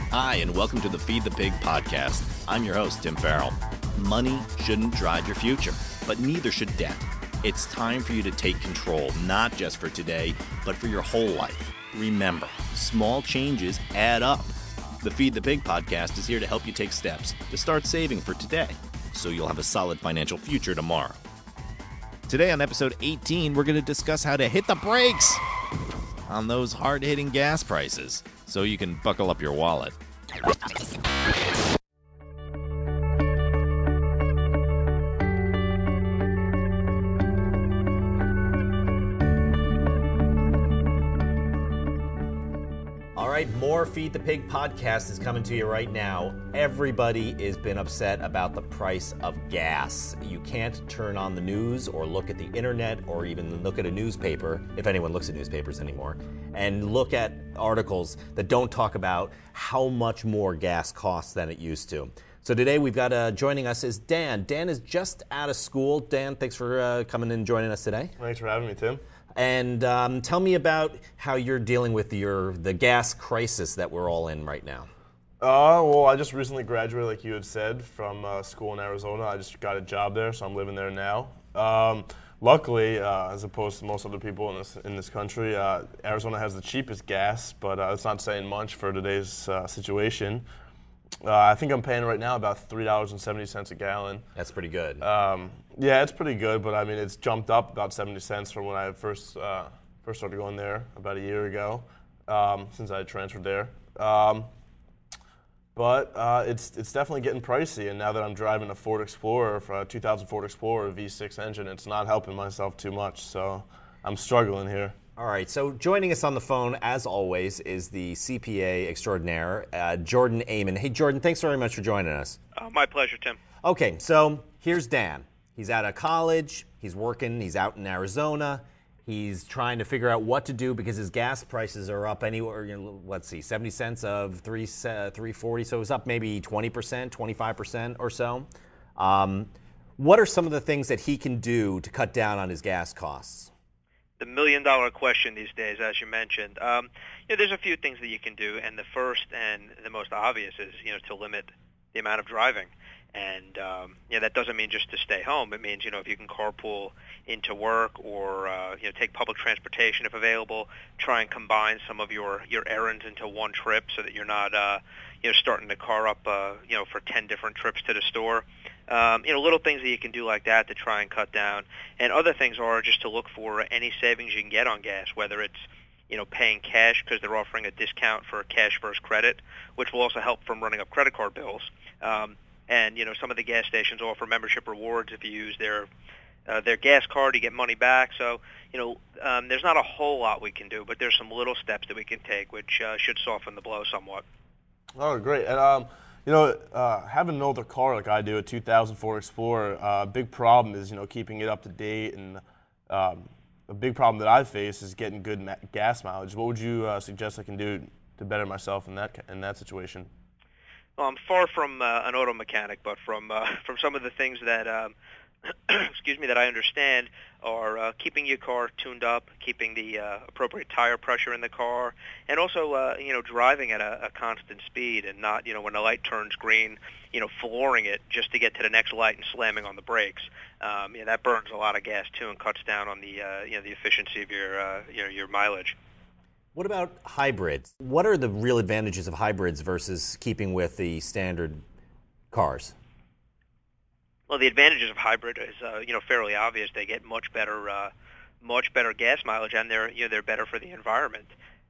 Hi, and welcome to the Feed the Pig podcast. I'm your host, Tim Farrell. Money shouldn't drive your future, but neither should debt. It's time for you to take control, not just for today, but for your whole life. Remember, small changes add up. The Feed the Pig podcast is here to help you take steps to start saving for today, so you'll have a solid financial future tomorrow. Today on episode 18, we're going to discuss how to hit the brakes on those hard-hitting gas prices, so you can buckle up your wallet. All right, more Feed the Pig podcast is coming to you right now. Everybody has been upset about the price of gas. You can't turn on the news or look at the internet or even look at a newspaper, if anyone looks at newspapers anymore, and look at articles that don't talk about how much more gas costs than it used to. So today we've got joining us is Dan. Dan is just out of school. Dan, thanks for coming and joining us today. Thanks for having me, Tim. And tell me about how you're dealing with the gas crisis that we're all in right now. Well, I just recently graduated, like you had said, from school in Arizona. I just got a job there, so I'm living there now. Luckily, as opposed to most other people in this country, Arizona has the cheapest gas, but it's not saying much for today's situation. I think I'm paying right now about $3.70 a gallon. That's pretty good. Yeah, it's pretty good, but I mean, it's jumped up about 70 cents from when I first started going there about a year ago, since I transferred there. But it's definitely getting pricey, and now that I'm driving a Ford Explorer, a 2000 Ford Explorer V6 engine, it's not helping myself too much, so I'm struggling here. All right, so joining us on the phone, as always, is the CPA extraordinaire, Jordan Amon. Hey, Jordan, thanks very much for joining us. My pleasure, Tim. Okay, so here's Dan. He's out of college, he's working, he's out in Arizona. He's trying to figure out what to do because his gas prices are up anywhere, let's see, 70 cents of $3.40, so it's up maybe 20%, 25% or so. What are some of the things that he can do to cut down on his gas costs? The million-dollar question these days, as you mentioned. There's a few things that you can do, and the first and the most obvious is, to limit the amount of driving. And that doesn't mean just to stay home. It means, if you can carpool into work or, take public transportation if available, try and combine some of your errands into one trip so that you're not, starting the car up, for 10 different trips to the store. Little things that you can do like that to try and cut down. And other things are just to look for any savings you can get on gas, whether it's, paying cash because they're offering a discount for cash versus credit, which will also help from running up credit card bills. And some of the gas stations offer membership rewards. If you use their gas card, you get money back. So, there's not a whole lot we can do, but there's some little steps that we can take, which should soften the blow somewhat. Oh, great. And, having an older car like I do, a 2000 Ford Explorer, a big problem is, keeping it up to date. And a big problem that I face is getting good gas mileage. What would you suggest I can do to better myself in that situation? Well, I'm far from an auto mechanic, but from some of the things that that I understand are keeping your car tuned up, keeping the appropriate tire pressure in the car, and also driving at a constant speed and not when the light turns green, flooring it just to get to the next light and slamming on the brakes. That burns a lot of gas too and cuts down on the the efficiency of your mileage. What about hybrids? What are the real advantages of hybrids versus keeping with the standard cars? Well, the advantages of hybrid is fairly obvious. They get much better gas mileage, and they're better for the environment.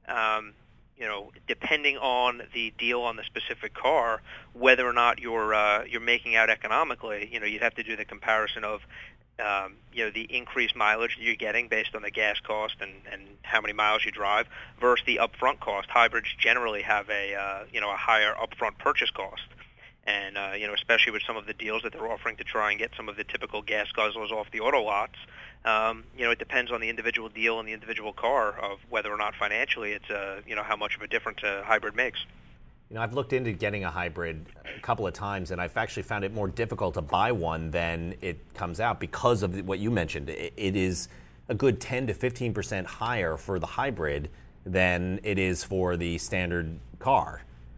Depending on the deal on the specific car, whether or not you're making out economically, you'd have to do the comparison of the increased mileage that you're getting based on the gas cost and how many miles you drive versus the upfront cost. Hybrids generally have a higher upfront purchase cost. And, especially with some of the deals that they're offering to try and get some of the typical gas guzzlers off the auto lots, it depends on the individual deal and the individual car of whether or not financially it's, how much of a difference a hybrid makes. I've looked into getting a hybrid a couple of times, and I've actually found it more difficult to buy one than it comes out because of what you mentioned. It is a good 10 to 15% higher for the hybrid than it is for the standard car.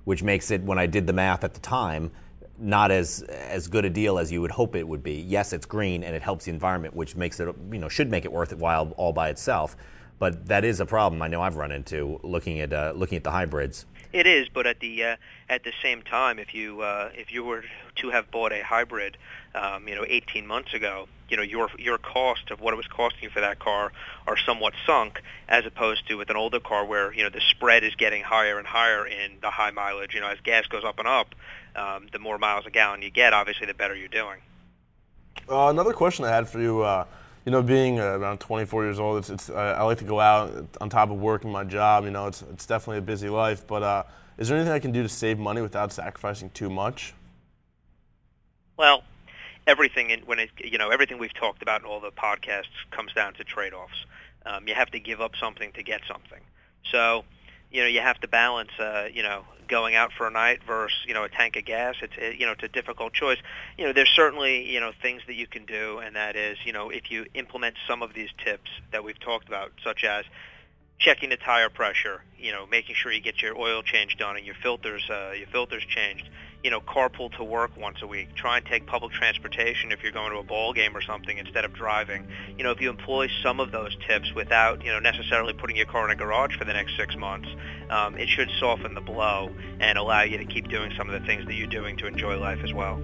which makes it, when I did the math at the time, not as good a deal as you would hope it would be. Yes, it's green and it helps the environment, which makes it, should make it worthwhile all by itself. But that is a problem I know I've run into looking at the hybrids. It is, but at the same time, if you were to have bought a hybrid, 18 months ago, your cost of what it was costing you for that car are somewhat sunk, as opposed to with an older car where the spread is getting higher and higher in the high mileage. As gas goes up and up, the more miles a gallon you get, obviously, the better you're doing. Another question I had for you. Being around 24 years old, I like to go out on top of working my job. It's definitely a busy life. But is there anything I can do to save money without sacrificing too much? Well, everything we've talked about in all the podcasts comes down to trade-offs. You have to give up something to get something. So, you have to balance, going out for a night versus, a tank of gas. It's a difficult choice. There's certainly, things that you can do, and that is, if you implement some of these tips that we've talked about, such as checking the tire pressure, making sure you get your oil change done and your filters changed, carpool to work once a week. Try and take public transportation if you're going to a ball game or something instead of driving. If you employ some of those tips without, necessarily putting your car in a garage for the next 6 months, it should soften the blow and allow you to keep doing some of the things that you're doing to enjoy life as well.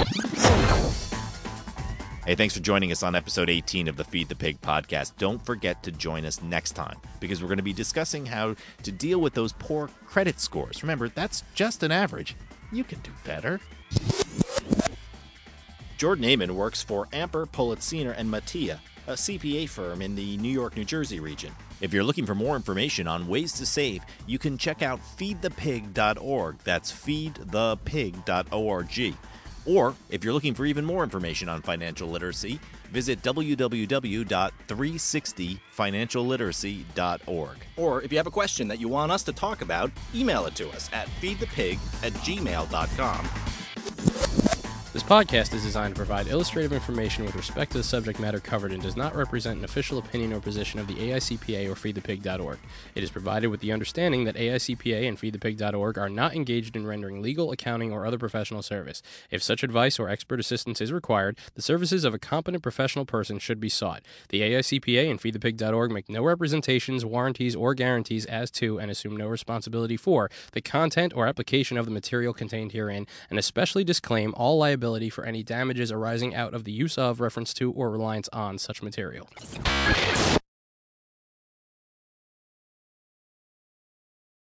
Hey, thanks for joining us on episode 18 of the Feed the Pig podcast. Don't forget to join us next time, because we're going to be discussing how to deal with those poor credit scores. Remember, that's just an average. You can do better. Jordan Amon works for Amper, Politziner, and Mattia, a CPA firm in the New York, New Jersey region. If you're looking for more information on ways to save, you can check out feedthepig.org. That's feedthepig.org. Or, if you're looking for even more information on financial literacy, visit www.360financialliteracy.org. Or if you have a question that you want us to talk about, email it to us at feedthepig@gmail.com. This podcast is designed to provide illustrative information with respect to the subject matter covered and does not represent an official opinion or position of the AICPA or feedthepig.org. It is provided with the understanding that AICPA and feedthepig.org are not engaged in rendering legal, accounting, or other professional service. If such advice or expert assistance is required, the services of a competent professional person should be sought. The AICPA and feedthepig.org make no representations, warranties, or guarantees as to, and assume no responsibility for, the content or application of the material contained herein, and especially disclaim all liability for any damages arising out of the use of, reference to, or reliance on such material.